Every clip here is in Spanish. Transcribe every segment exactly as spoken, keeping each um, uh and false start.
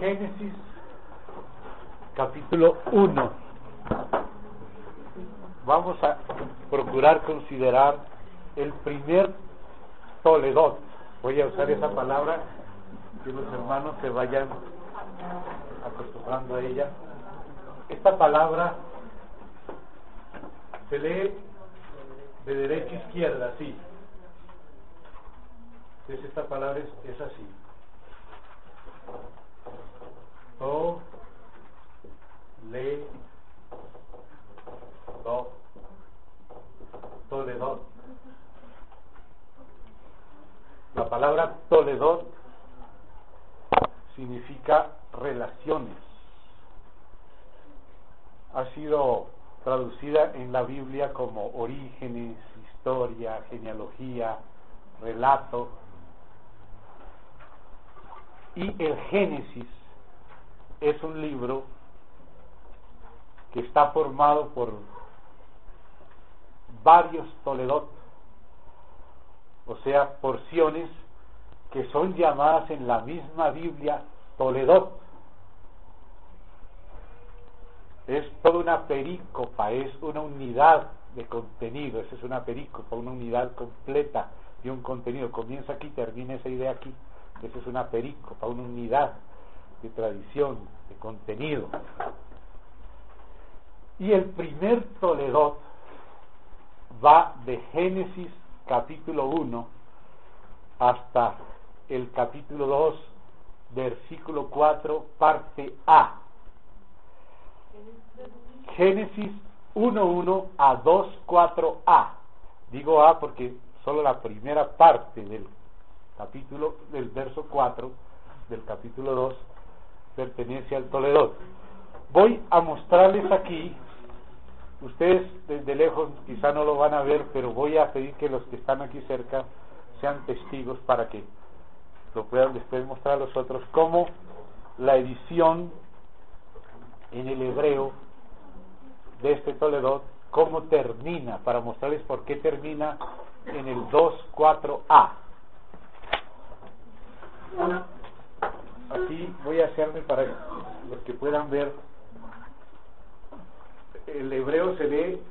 Génesis, capítulo uno. Vamos a procurar considerar el primer Toledot. Voy a usar esa palabra, que los hermanos se vayan acostumbrando a ella. Esta palabra se lee de derecha a izquierda, así. Entonces esta palabra es, es así. To, le, do, Toledot. La palabra Toledot significa relaciones. Ha sido traducida en la Biblia como orígenes, historia, genealogía, relato. Y el Génesis es un libro que está formado por varios Toledot, o sea, porciones que son llamadas en la misma Biblia Toledot. Es toda una perícopa, es una unidad de contenido. Esa es una perícopa, una unidad completa de un contenido. Comienza aquí, termina esa idea aquí. Esa es una perícopa, una unidad de tradición, de contenido. Y el primer Toledot va de Génesis capítulo uno hasta el capítulo dos, versículo cuatro, parte A. Génesis uno uno a dos cuatro A. Digo A porque solo la primera parte del capítulo, del verso cuatro del capítulo dos pertenece al Toledot. Voy a mostrarles aquí. Ustedes desde lejos quizá no lo van a ver, pero voy a pedir que los que están aquí cerca sean testigos para que lo puedan después mostrar a los otros, cómo la edición en el hebreo de este Toledot, cómo termina, para mostrarles por qué termina en el dos cuatro A. Aquí voy a hacerme para los que puedan ver. El hebreo se lee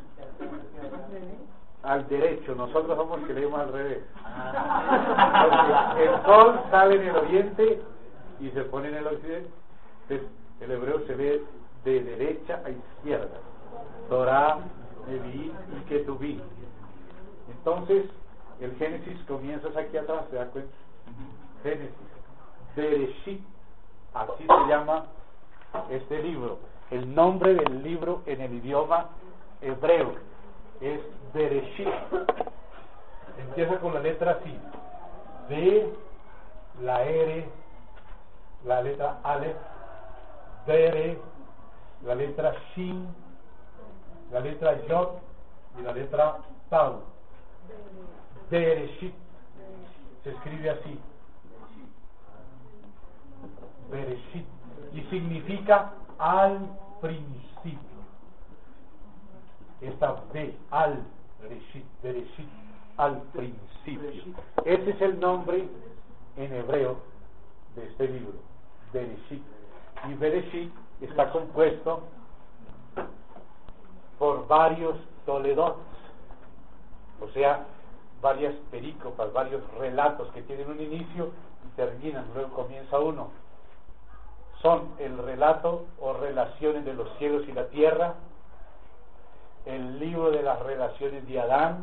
al derecho, nosotros somos los que leemos al revés. Porque el sol sale en el oriente y se pone en el occidente. Entonces, el hebreo se lee de derecha a izquierda. Torah, Neví y Ketubí. Entonces, el Génesis comienza aquí atrás, ¿se da cuenta? Génesis, Bereshit, así se llama este libro. El nombre del libro en el idioma hebreo es Bereshit. Empieza con la letra así: B, la R, la letra Aleph, Bere, la letra Shin, la letra Yod y la letra Tau. Bereshit se escribe así, Bereshit, y significa al principio. Esta B, al Bereshit, Bereshit, al principio. Ese es el nombre en hebreo de este libro, Bereshit. Y Bereshit está compuesto por varios Toledot, o sea, varias perícopas, varios relatos que tienen un inicio y terminan, luego comienza uno. Son el relato o relaciones de los cielos y la tierra, el libro de las relaciones de Adán,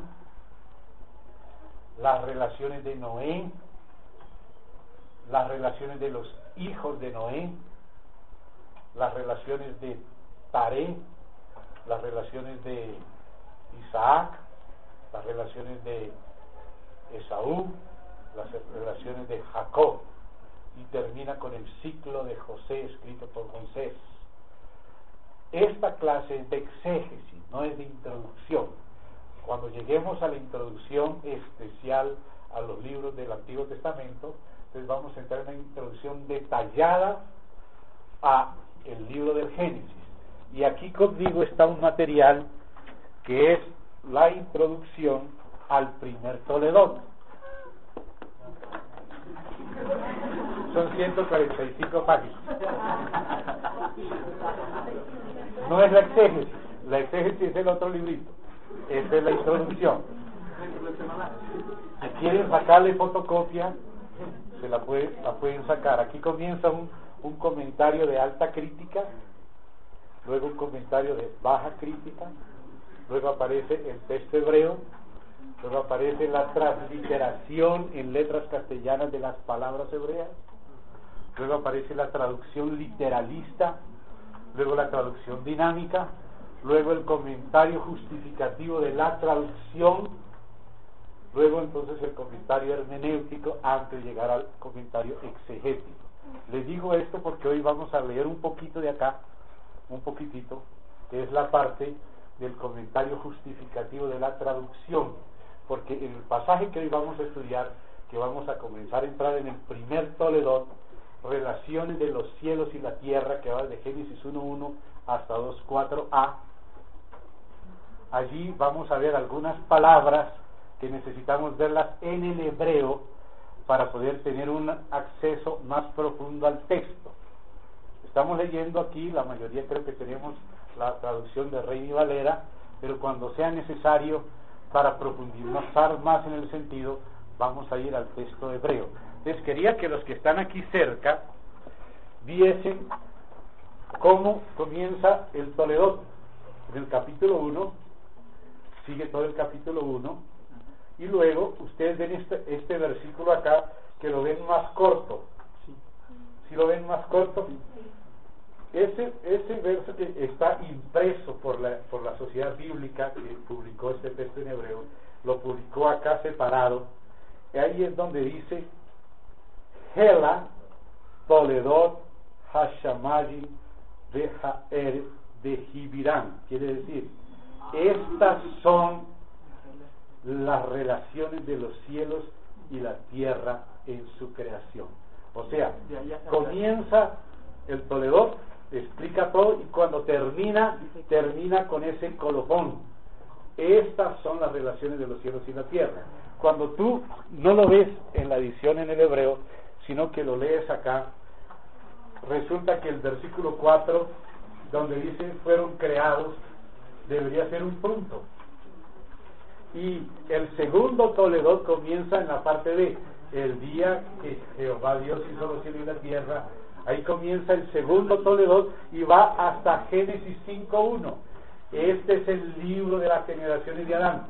las relaciones de Noé, las relaciones de los hijos de Noé, las relaciones de Taré, las relaciones de Isaac, las relaciones de Esaú, las relaciones de Jacob, y termina con el ciclo de José escrito por Moisés. Esta clase es de exégesis, no es de introducción. Cuando lleguemos a la introducción especial a los libros del Antiguo Testamento, entonces vamos a entrar en una introducción detallada a el libro del Génesis. Y aquí conmigo está un material que es la introducción al primer Toledot. son ciento cuarenta y cinco páginas. No es la exégesis, la exégesis es el otro librito. Esta es la introducción. Si quieren sacarle fotocopia, se la, puede, la pueden sacar. Aquí comienza un, un comentario de alta crítica, luego un comentario de baja crítica, luego aparece el texto hebreo, luego aparece la transliteración en letras castellanas de las palabras hebreas, luego aparece la traducción literalista, luego la traducción dinámica, luego el comentario justificativo de la traducción, luego entonces el comentario hermenéutico antes de llegar al comentario exegético. Les digo esto porque hoy vamos a leer un poquito de acá, un poquitito, que es la parte del comentario justificativo de la traducción, porque en el pasaje que hoy vamos a estudiar, que vamos a comenzar a entrar en el primer Toledot, relaciones de los cielos y la tierra, que va desde Génesis uno uno hasta dos cuatro a, allí vamos a ver algunas palabras que necesitamos verlas en el hebreo para poder tener un acceso más profundo al texto. Estamos leyendo aquí, la mayoría creo que tenemos la traducción de Reina y Valera, pero cuando sea necesario para profundizar más en el sentido, vamos a ir al texto hebreo. Entonces quería que los que están aquí cerca viesen cómo comienza el Toledot. En el capítulo uno, sigue todo el capítulo uno, y luego ustedes ven este, este versículo acá, que lo ven más corto. ¿Sí lo ven más corto? Ese, ese verso que está impreso por la, por la Sociedad Bíblica que publicó este texto en hebreo, lo publicó acá separado, y ahí es donde dice Hela Toledot Hashamayim de Ha'er de Jibirán. Quiere decir, estas son las relaciones de los cielos y la tierra en su creación. O sea, comienza el Toledot, explica todo, y cuando termina, termina con ese colofón. Estas son las relaciones de los cielos y la tierra. Cuando tú no lo ves en la edición en el hebreo, sino que lo lees acá, resulta que el versículo cuatro, donde dice fueron creados, debería ser un punto. Y el segundo Toledot comienza en la parte de el día que Jehová Dios hizo los cielos y la tierra. Ahí comienza el segundo Toledot y va hasta Génesis cinco uno. Este es el libro de las generaciones de Adán.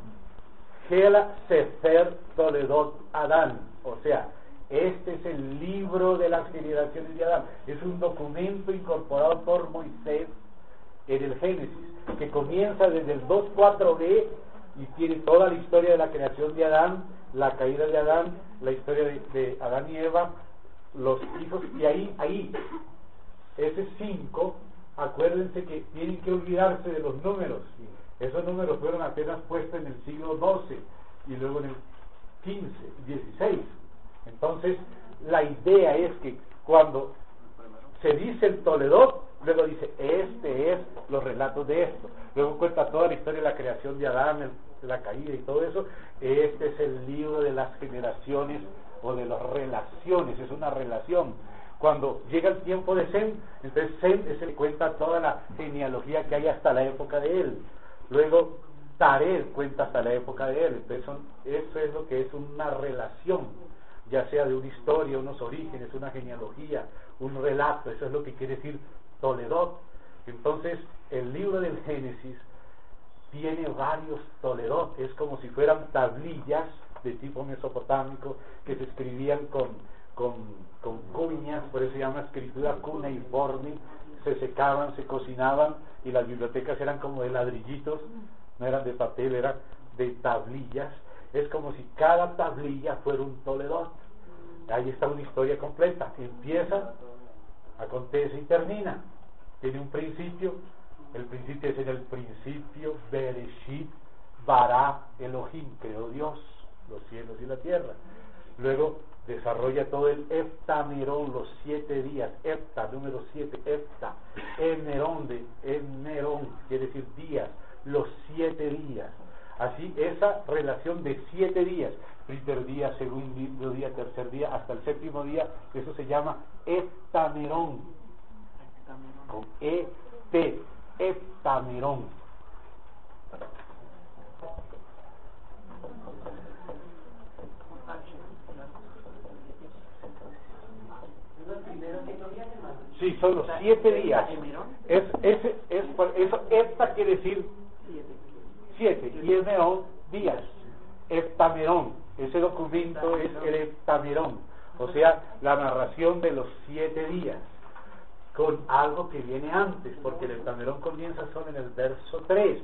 Hela Sefer Toledot Adán. O sea, este es el libro de las generaciones de Adán. Es un documento incorporado por Moisés en el Génesis, que comienza desde el dos cuatro b y tiene toda la historia de la creación de Adán, la caída de Adán, la historia de, de Adán y Eva, los hijos, y ahí, ahí, ese cinco, acuérdense que tienen que olvidarse de los números. Esos números fueron apenas puestos en el siglo doce y luego en el quince, dieciséis. Entonces, la idea es que cuando se dice el Toledot, luego dice, este es los relatos de esto. Luego cuenta toda la historia de la creación de Adán, el, la caída y todo eso. Este es el libro de las generaciones o de las relaciones, es una relación. Cuando llega el tiempo de Sem, entonces Sem es el que cuenta toda la genealogía que hay hasta la época de él. Luego Tared cuenta hasta la época de él. Entonces son, eso es lo que es una relación, ya sea de una historia, unos orígenes, una genealogía, un relato. Eso es lo que quiere decir Toledot. Entonces el libro del Génesis tiene varios Toledot, es como si fueran tablillas de tipo mesopotámico que se escribían con, con, con cuñas, por eso se llama escritura cuneiforme, se secaban, se cocinaban, y las bibliotecas eran como de ladrillitos, no eran de papel, eran de tablillas. Es como si cada tablilla fuera un Toledot. Ahí está una historia completa, empieza, acontece y termina. Tiene un principio, el principio es en el principio, Bereshit, Bara Elohim, creó Dios los cielos y la tierra. Luego desarrolla todo el Eftamerón, los siete días, Efta, número siete, Efta, Emerón, de Emerón, quiere decir días, los siete días. Así, esa relación de siete días, primer día, segundo día, tercer día, hasta el séptimo día, eso se llama heptamerón. Con E T, heptamerón. Sí, son los siete días. Es, es, es, por eso, hepta quiere decir siete, y el merón, días. Heptamerón, ese documento es el heptamerón, o sea, la narración de los siete días, con algo que viene antes, porque el heptamerón comienza solo en el verso tres,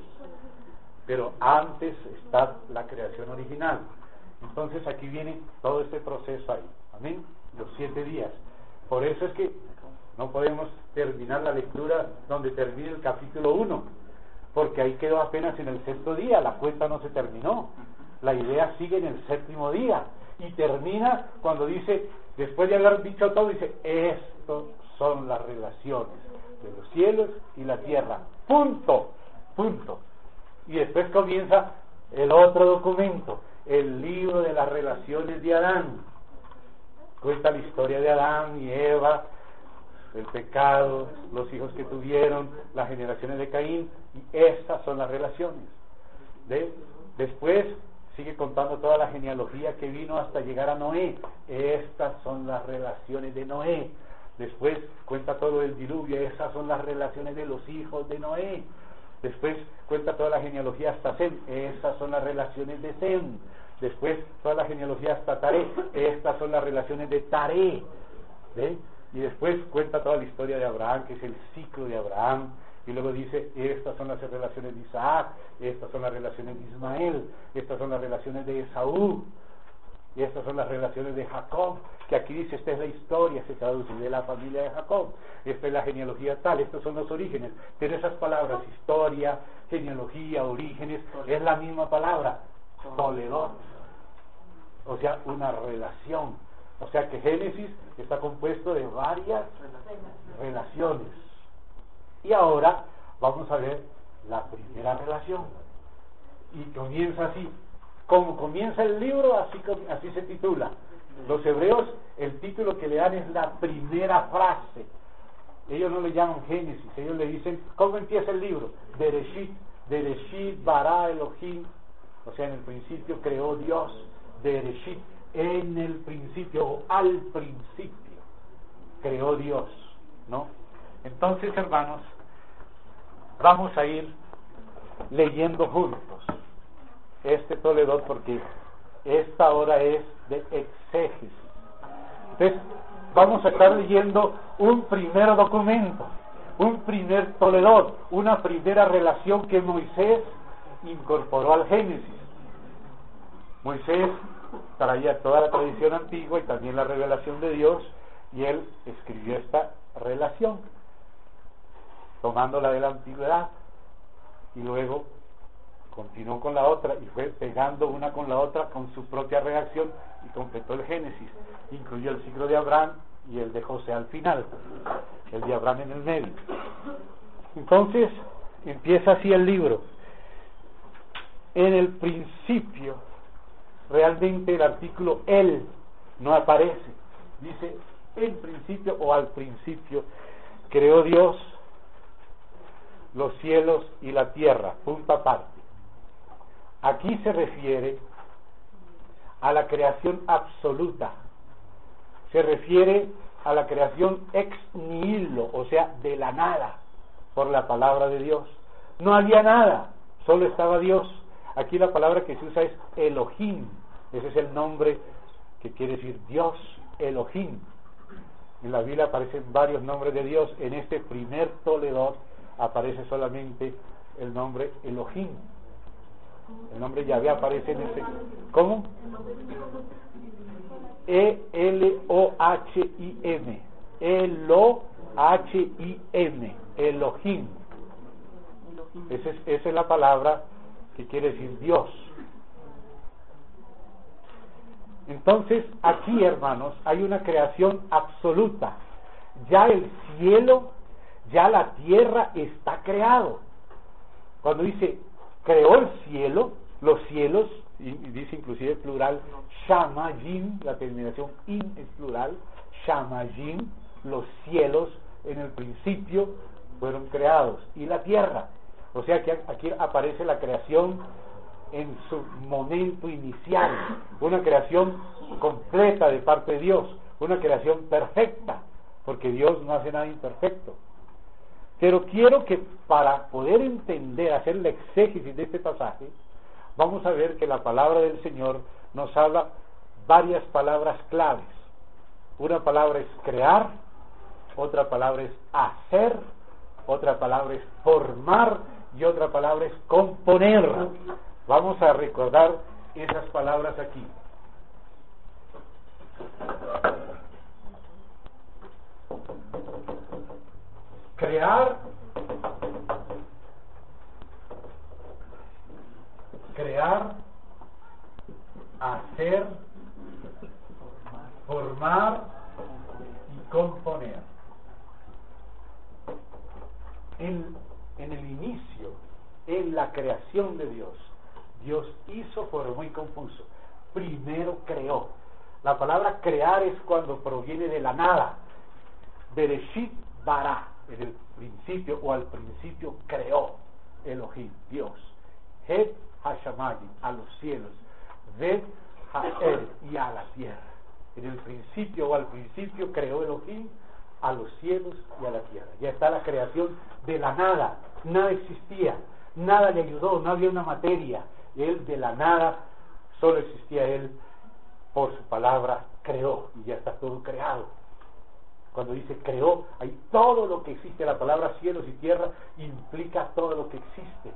pero antes está la creación original. Entonces aquí viene todo este proceso ahí, amén, los siete días. Por eso es que no podemos terminar la lectura donde termine el capítulo uno, porque ahí quedó apenas en el sexto día, la cuenta no se terminó, la idea sigue en el séptimo día, y termina cuando dice, después de haber dicho todo, dice, estos son las relaciones de los cielos y la tierra, punto, punto. Y después comienza el otro documento, el libro de las relaciones de Adán. Cuenta la historia de Adán y Eva, el pecado, los hijos que tuvieron, las generaciones de Caín, y estas son las relaciones. ¿De? Después sigue contando toda la genealogía que vino hasta llegar a Noé. Estas son las relaciones de Noé. Después cuenta todo el diluvio, esas son las relaciones de los hijos de Noé. Después cuenta toda la genealogía hasta Sem, esas son las relaciones de Sem. Después toda la genealogía hasta Taré, estas son las relaciones de Taré. ¿Ve? Y después cuenta toda la historia de Abraham, que es el ciclo de Abraham. Y luego dice, estas son las relaciones de Isaac, estas son las relaciones de Ismael, estas son las relaciones de Esaú, y estas son las relaciones de Jacob, que aquí dice, esta es la historia, se traduce de la familia de Jacob, esta es la genealogía tal, estos son los orígenes. Pero esas palabras, historia, genealogía, orígenes, es la misma palabra, toledot, o sea, una relación. O sea que Génesis está compuesto de varias relaciones. Y ahora vamos a ver la primera relación. Y comienza así. Como comienza el libro, así, así se titula. Los hebreos, el título que le dan es la primera frase. Ellos no le llaman Génesis, ellos le dicen, ¿cómo empieza el libro? Bereshit, Bereshit bara Elohim, o sea, en el principio creó Dios, Bereshit, en el principio, o al principio, creó Dios, ¿no? Entonces, hermanos, vamos a ir leyendo juntos este Toledot, porque esta hora es de exégesis. Entonces, vamos a estar leyendo un primer documento, un primer Toledot, una primera relación que Moisés incorporó al Génesis. Moisés traía toda la tradición antigua y también la revelación de Dios, y él escribió esta relación, tomándola de la antigüedad, y luego continuó con la otra, y fue pegando una con la otra con su propia redacción, y completó el Génesis. Incluyó el ciclo de Abraham y el de José al final, el de Abraham en el medio. Entonces empieza así el libro. En el principio, realmente el artículo el no aparece, dice en principio o al principio creó Dios los cielos y la tierra, punto aparte. Aquí se refiere a la creación absoluta, se refiere a la creación ex nihilo, o sea, de la nada, por la palabra de Dios. No había nada, solo estaba Dios. Aquí la palabra que se usa es Elohim, ese es el nombre que quiere decir Dios, Elohim. En la Biblia aparecen varios nombres de Dios, en este primer Toledot aparece solamente el nombre Elohim. El nombre Yahvé aparece en ese. ¿Cómo? E L O H I M. Elo H I M. Elohim. Esa es, esa es la palabra que quiere decir Dios. Entonces, aquí, hermanos, hay una creación absoluta. Ya el cielo, ya la tierra está creado. Cuando dice creó el cielo, los cielos, y dice inclusive plural, shamayim, la terminación in es plural, shamayim, los cielos en el principio fueron creados, y la tierra. O sea que aquí aparece la creación en su momento inicial, una creación completa de parte de Dios, una creación perfecta, porque Dios no hace nada imperfecto. Pero quiero que para poder entender, hacer la exégesis de este pasaje, vamos a ver que la palabra del Señor nos habla varias palabras claves. Una palabra es crear, otra palabra es hacer, otra palabra es formar y otra palabra es componer. Vamos a recordar esas palabras aquí. Crear, crear, hacer, formar y componer. En, en el inicio, en la creación de Dios, Dios hizo, formó y compuso. Primero creó. La palabra crear es cuando proviene de la nada. Bereshit bara, en el principio o al principio creó Elohim, Dios. Het hashamayim, a los cielos. Ved ha'er, y a la tierra. En el principio o al principio creó Elohim a los cielos y a la tierra. Ya está la creación de la nada. Nada existía, nada le ayudó, no había una materia. Él de la nada, solo existía Él, por su palabra creó, y ya está todo creado. Cuando dice creó, hay todo lo que existe. La palabra cielos y tierra implica todo lo que existe.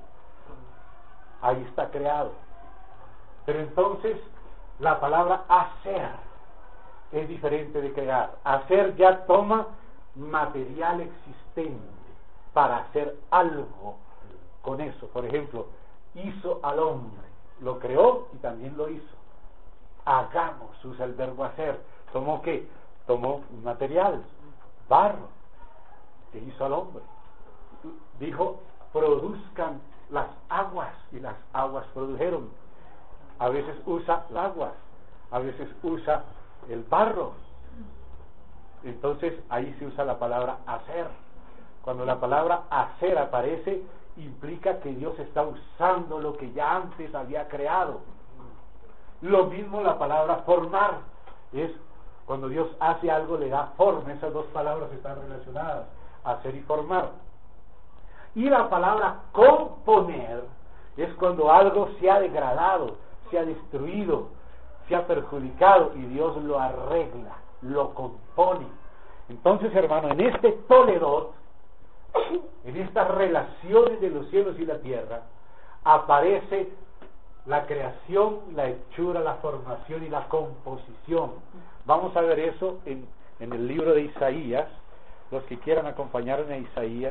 Ahí está creado. Pero entonces la palabra hacer es diferente de crear. Hacer ya toma material existente para hacer algo con eso. Por ejemplo, hizo al hombre, lo creó y también lo hizo. Hagamos, usa el verbo hacer. ¿Tomó qué? Tomó un material, barro, que hizo al hombre. Dijo, produzcan las aguas, y las aguas produjeron. A veces usa aguas, a veces usa el barro. Entonces ahí se usa la palabra hacer. Cuando la palabra hacer aparece, implica que Dios está usando lo que ya antes había creado. Lo mismo la palabra formar, es cuando Dios hace algo, le da forma. Esas dos palabras están relacionadas, hacer y formar. Y la palabra componer es cuando algo se ha degradado, se ha destruido, se ha perjudicado y Dios lo arregla, lo compone. Entonces, hermano, en este Toledot, en estas relaciones de los cielos y la tierra, aparece la creación, la hechura, la formación y la composición. Vamos a ver eso en, en el libro de Isaías. Los que quieran acompañarme a Isaías.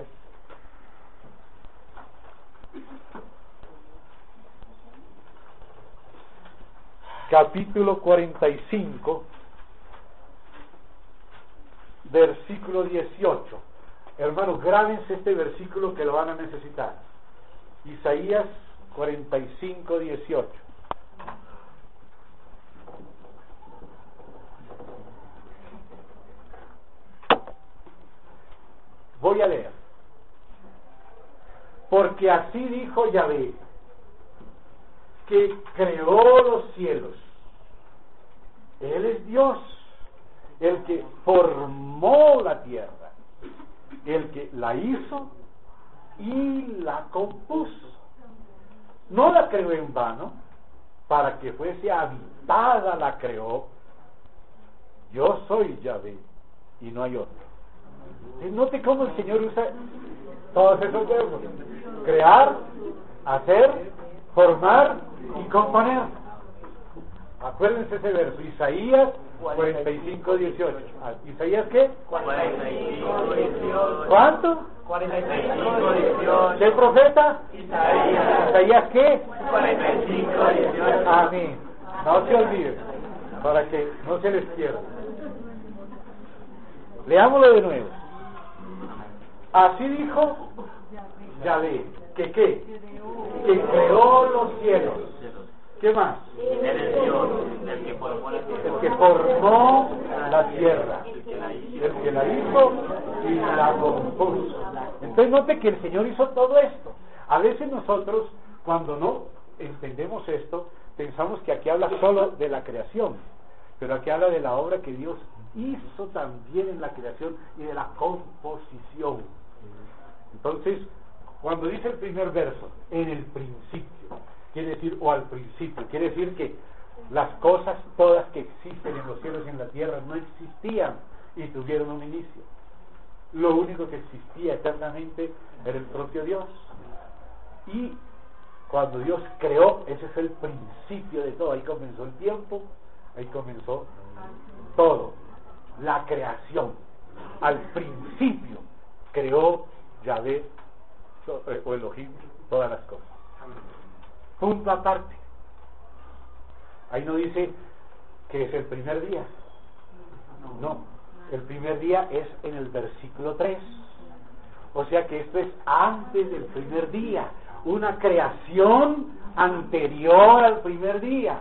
Capítulo cuarenta y cinco, versículo dieciocho. Hermanos, grábense este versículo que lo van a necesitar. Isaías cuarenta y cinco, dieciocho. Voy a leer. Porque así dijo Yahvé, que creó los cielos. Él es Dios, el que formó la tierra, el que la hizo y la compuso. No la creó en vano, para que fuese habitada la creó. Yo soy Yahvé y no hay otro. Note cómo el Señor usa todos esos verbos: crear, hacer, formar y componer. Acuérdense ese verso, Isaías cuarenta y cinco, dieciocho. ¿Isaías qué? cuarenta y cinco, dieciocho. ¿Cuánto? cuarenta y cinco, dieciocho. ¿Qué profeta? Isaías. ¿Isaías qué? cuarenta y cinco, dieciocho. Amén. No se olviden, para que no se les pierda. Leámoslo de nuevo. Así dijo Yahvé, que qué, que creó los cielos. ¿Qué más? Él es Dios, el que formó la El tierra. que formó la tierra, El que la hizo. el que la hizo y la compuso. Entonces note que el Señor hizo todo esto. A veces nosotros, cuando no entendemos esto, pensamos que aquí habla solo de la creación, pero aquí habla de la obra que Dios hizo también en la creación y de la composición. Entonces, cuando dice el primer verso, en el principio, quiere decir, o al principio, quiere decir que las cosas todas que existen en los cielos y en la tierra no existían y tuvieron un inicio. Lo único que existía eternamente era el propio Dios. Y cuando Dios creó, ese fue el principio de todo. Ahí comenzó el tiempo, ahí comenzó todo. La creación. Al principio creó Yahvé o Elohim todas las cosas. Punto aparte. Ahí no dice que es el primer día. No, el primer día es en el versículo tres. O sea que esto es antes del primer día, una creación anterior al primer día,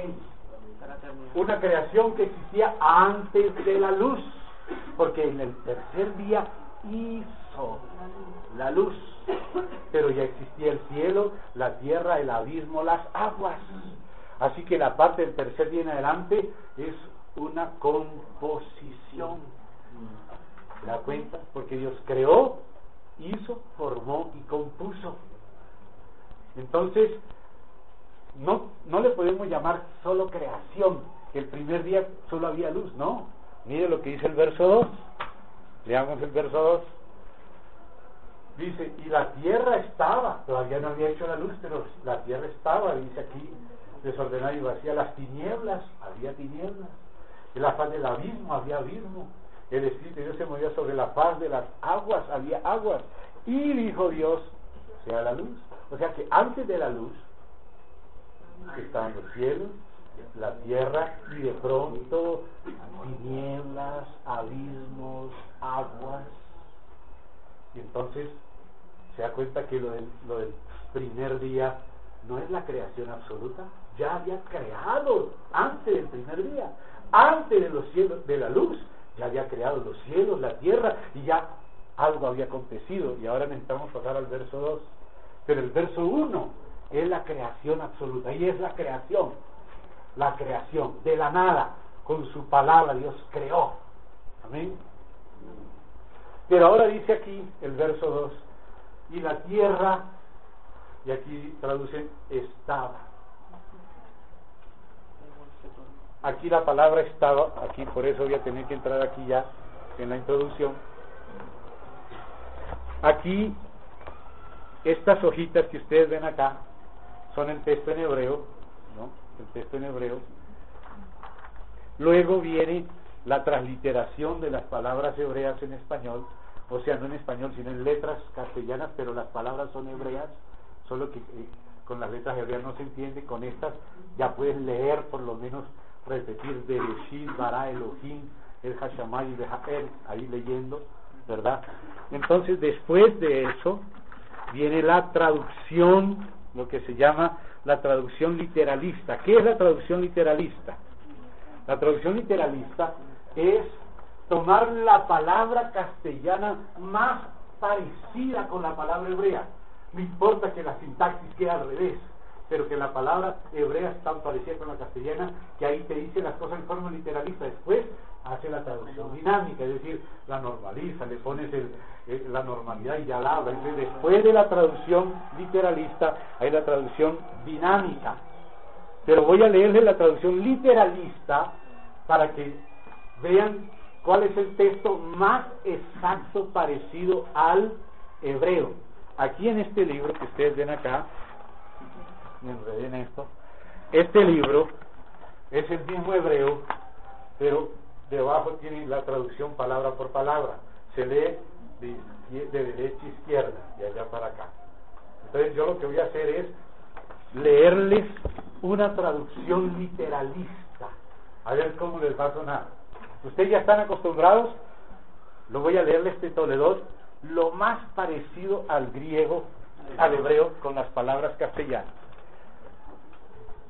una creación que existía antes de la luz, porque en el tercer día hizo la luz, pero ya existía el cielo, la tierra, el abismo, las aguas. Así que la parte del tercer día en adelante es una composición. ¿Se da cuenta? Porque Dios creó, hizo, formó y compuso. Entonces, no, no le podemos llamar solo creación, que el primer día solo había luz, no. Mire lo que dice el verso dos. Leamos el verso dos. Dice, y la tierra estaba, todavía no había hecho la luz, pero la tierra estaba, dice aquí, desordenada y vacía. Las tinieblas, había tinieblas. En la faz del abismo, había abismo. El Espíritu de Dios se movía sobre la faz de las aguas, había aguas. Y dijo Dios, sea la luz. O sea que antes de la luz estaban los cielos, la tierra, y de pronto tinieblas, abismos, aguas. Y entonces se da cuenta que lo del, lo del primer día no es la creación absoluta. Ya había creado antes del primer día, antes de los cielos, de la luz, ya había creado los cielos, la tierra, y ya algo había acontecido. Y ahora necesitamos pasar al verso dos. Pero el verso uno es la creación absoluta, y es la creación, la creación, de la nada, con su palabra Dios creó. Amén. Pero ahora dice aquí el verso dos, y la tierra, y aquí traducen estaba. Aquí la palabra estaba, aquí por eso voy a tener que entrar aquí ya en la introducción. Aquí, estas hojitas que ustedes ven acá son el texto en hebreo, ¿no? El texto en hebreo. Luego viene la transliteración de las palabras hebreas en español, o sea, no en español, sino en letras castellanas, pero las palabras son hebreas, solo que eh, con las letras hebreas no se entiende. Con estas ya puedes leer, por lo menos repetir Bereshit, Bara, Elohim, El Hashamay y Behaer, ahí leyendo, ¿verdad? Entonces, después de eso viene la traducción, lo que se llama la traducción literalista. ¿Qué es la traducción literalista? La traducción literalista es tomar la palabra castellana más parecida con la palabra hebrea. No importa que la sintaxis quede al revés, pero que la palabra hebrea es tan parecida con la castellana que ahí te dice las cosas en forma literalista. Después hace la traducción dinámica, es decir, la normaliza, le pones el, el, la normalidad y ya la habla. Entonces, después de la traducción literalista hay la traducción dinámica. Pero voy a leerles la traducción literalista para que vean cuál es el texto más exacto parecido al hebreo. Aquí en este libro que ustedes ven acá, me enredé en esto, este libro es el mismo hebreo, pero debajo tiene la traducción palabra por palabra. Se lee de, de derecha a izquierda, de allá para acá. Entonces yo lo que voy a hacer es leerles una traducción literalista, a ver cómo les va a sonar. Ustedes ya están acostumbrados, lo voy a leerles de Toledo, lo más parecido al griego, al hebreo, con las palabras castellanas.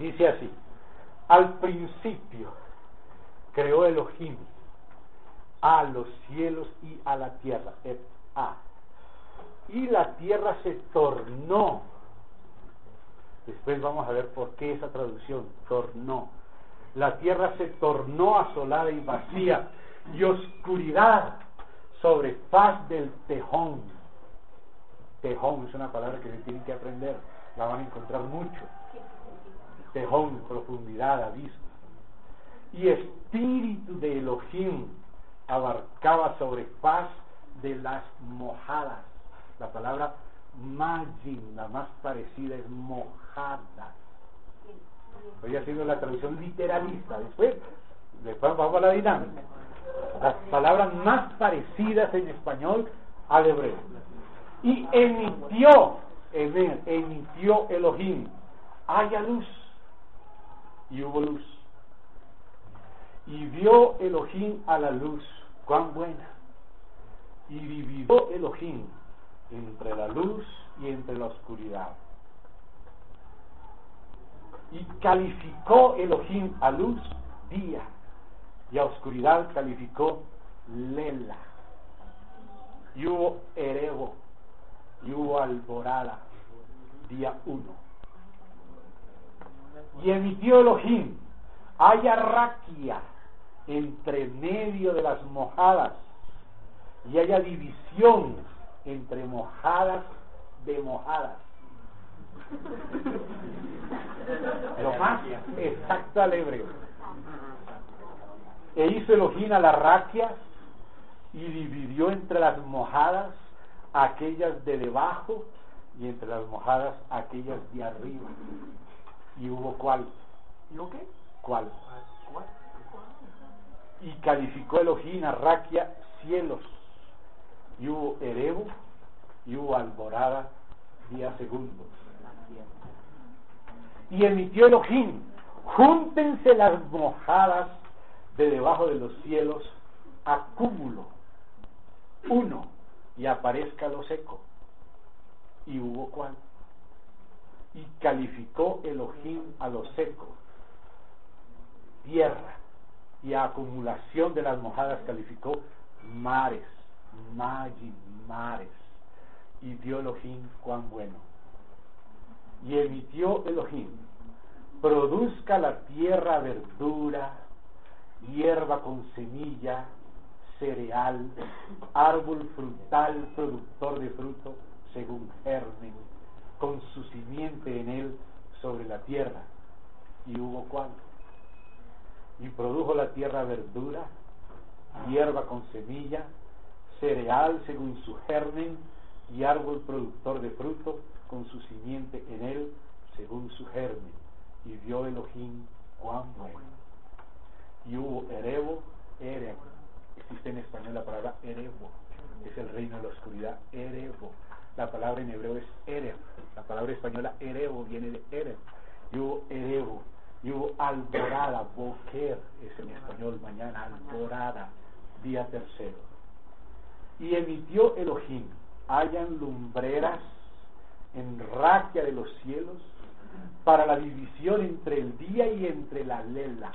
Dice así: al principio creó Elohim a los cielos y a la tierra, et a. Y la tierra se tornó. Después vamos a ver por qué esa traducción, tornó. La tierra se tornó asolada y vacía, y oscuridad sobre faz del tejón. Tejón es una palabra que se tienen que aprender, la van a encontrar mucho. Tejón, profundidad, abismo. Y espíritu de Elohim abarcaba sobre faz de las mojadas. La palabra magin, la más parecida, es mojada. Estoy haciendo la traducción literalista. Después, después vamos a la dinámica. Las palabras más parecidas en español al hebreo. Y emitió, emer, emitió Elohim, haya luz. Y hubo luz. Y vio Elohim a la luz, cuán buena. Y dividió Elohim entre la luz y entre la oscuridad. Y calificó Elohim a luz día, y a oscuridad calificó lela. Y hubo erebo, y hubo alborada, día uno. Y emitió Elohim, haya raquia entre medio de las mojadas, y haya división entre mojadas de mojadas. Lo más exacto al hebreo. E hizo Elohim a las raquias, y dividió entre las mojadas aquellas de debajo, y entre las mojadas aquellas de arriba. Y hubo cuál. ¿Y hubo qué? ¿Cuál? ¿Cuál? Y calificó Elohim a raquia cielos, y hubo erebo, y hubo alborada día segundo. Y emitió Elohim, júntense las mojadas de debajo de los cielos a cúmulo, uno, y aparezca lo seco. Y hubo cuál. Y calificó Elohim a lo seco, tierra, y a acumulación de las mojadas calificó mares, magin, mares. Y vio Elohim cuán bueno. Y emitió Elohim, produzca la tierra verdura, hierba con semilla, cereal, árbol frutal, productor de fruto, según germen, con su simiente en él sobre la tierra. Y hubo cuál. Y produjo la tierra verdura, hierba con semilla, cereal según su germen, y árbol productor de fruto, con su simiente en él según su germen. Y vio Elohim cuán bueno. Y hubo erebo, erebo. Existe en español la palabra erebo, es el reino de la oscuridad, erebo. La palabra en hebreo es ereb. La palabra española erebo viene de ereb. Y hubo erebo, y hubo alborada, boker es en español mañana, alborada, día tercero. Y emitió Elohim, hayan lumbreras en raquia de los cielos, para la división entre el día y entre la lela.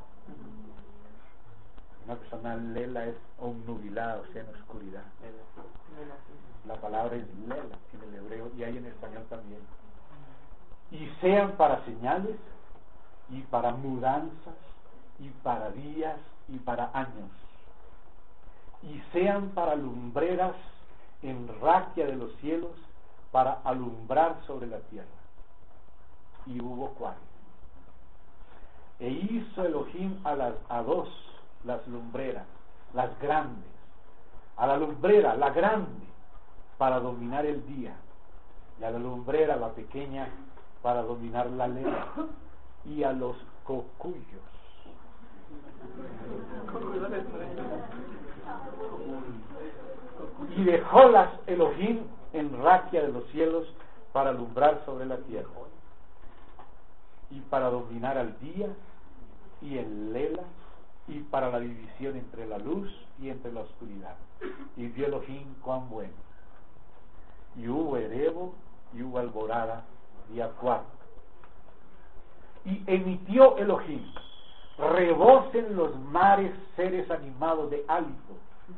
Una persona lela es obnubilada, o sea, en oscuridad. La palabra es lela en el hebreo y hay en español también. Y sean para señales, y para mudanzas, y para días, y para años. Y sean para lumbreras en raquia de los cielos, para alumbrar sobre la tierra. Y hubo cuál. E hizo Elohim a las a dos las lumbreras, las grandes, a la lumbrera, la grande, para dominar el día, y a la lumbrera, la pequeña, para dominar la lela, y a los cocuyos. Y dejólas Elohim en raquia de los cielos para alumbrar sobre la tierra, y para dominar al día y el lela, y para la división entre la luz y entre la oscuridad. Y vio Elohim cuán bueno. Y hubo erebo, y hubo alborada, día cuarto. Y emitió Elohim: rebosen los mares seres animados de hálito,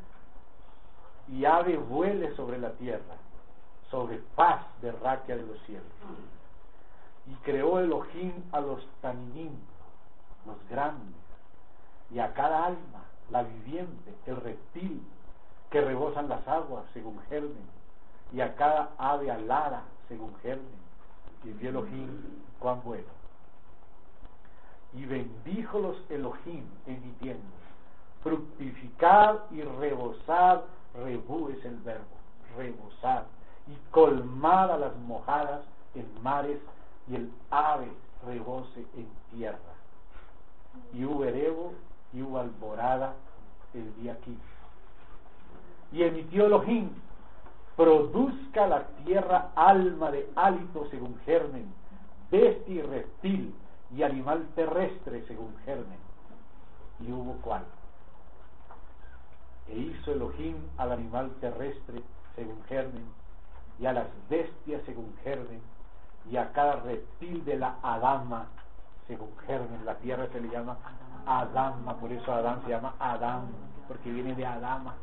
y ave vuele sobre la tierra, sobre faz de raquia de los cielos. Y creó Elohim a los taninim, los grandes, y a cada alma, la viviente, el reptil, que rebosan las aguas según germen, y a cada ave alada según germen. Y vio Elohim cuán bueno. Y bendíjolos Elohim emitiendo: fructificad y rebosad. Rebú es el verbo, rebosad, y colmad a las mojadas en mares, y el ave rebose en tierra. Y hubo erebo y hubo alborada el día quince. Y emitió Elohim: produzca la tierra alma de hálito según germen, bestia y reptil, y animal terrestre según germen. Y hubo cual. E hizo Elohim al animal terrestre según germen, y a las bestias según germen, y a cada reptil de la Adama según germen. La tierra se le llama Adama, por eso Adán se llama Adán, porque viene de Adama.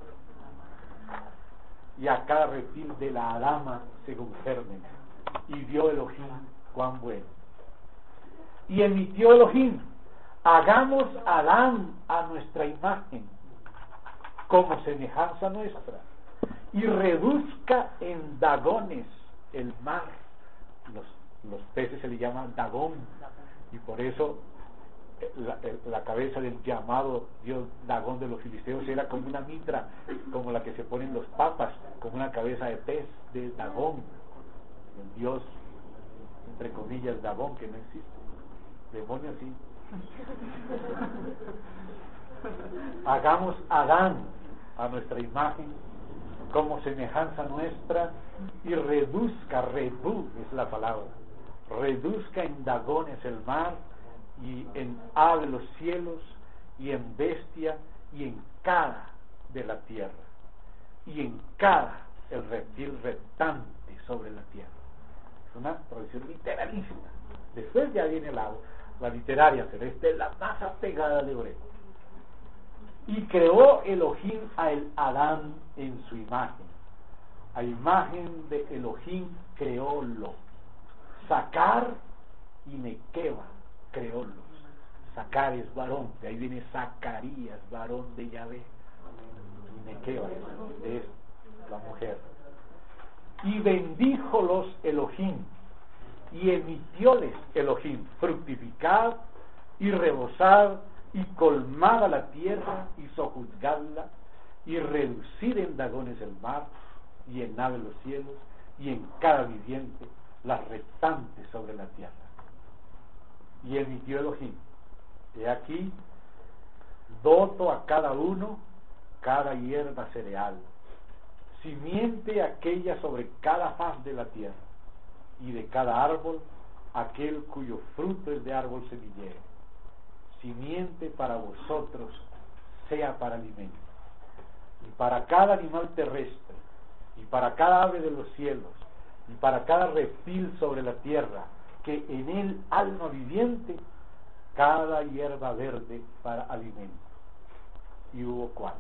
Y a cada reptil de la Adama según germen. Y vio Elohim cuán bueno. Y emitió Elohim: hagamos a Adán a nuestra imagen, como semejanza nuestra, y reduzca en dagones el mar. Los, los peces se le llaman dagón, y por eso la, la cabeza del llamado dios Dagón de los filisteos era como una mitra, como la que se ponen los papas, como una cabeza de pez de Dagón, el dios, entre comillas, Dagón, que no existe. Demonio sí. Hagamos a Adán a nuestra imagen, como semejanza nuestra, y reduzca, redu es la palabra, reduzca en dagones el mar, y en ave los cielos, y en bestia, y en cada de la tierra, y en cada el reptil reptante sobre la tierra. Es una traducción literalista. Después ya viene la, la literaria, pero esta es la más apegada de hebreo. Y creó Elohim a el Adán en su imagen. A imagen de Elohim creólo. Sacar y Nequeva creólos. Sacar es varón, de ahí viene Zacarías, varón de Yahvé. Y Nequeva es la mujer. Y bendíjolos Elohim, y emitióles Elohim: fructificad y rebosad, y colmad a la tierra, y sojuzgadla, y reducid en dagones el mar, y en ave los cielos, y en cada viviente las reptantes sobre la tierra. Y emitió Elohim: he aquí, doto a cada uno cada hierba cereal, simiente aquella sobre cada faz de la tierra, y de cada árbol aquel cuyo fruto es de árbol semillero, simiente para vosotros sea para alimento. Y para cada animal terrestre, y para cada ave de los cielos, y para cada reptil sobre la tierra, que en él alma viviente, cada hierba verde para alimento. Y hubo cual.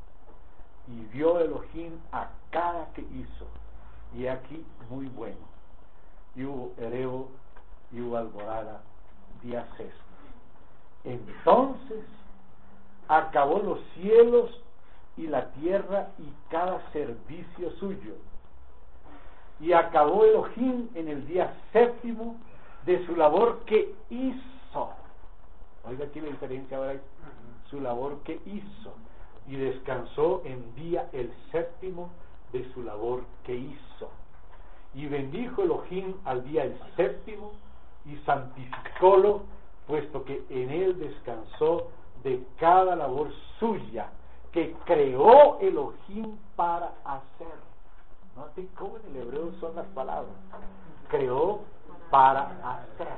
Y vio Elohim a cada que hizo, y aquí muy bueno. Y hubo erebo, y hubo alborada, día sexto. Entonces acabó los cielos y la tierra y cada servicio suyo. Y acabó Elohim en el día séptimo de su labor que hizo. Oiga aquí la diferencia ahora, su labor que hizo. Y descansó en día el séptimo de su labor que hizo. Y bendijo Elohim al día el séptimo y santificólo, puesto que en él descansó de cada labor suya que creó Elohim para hacer. Noten cómo en el hebreo son las palabras. Creó para hacer.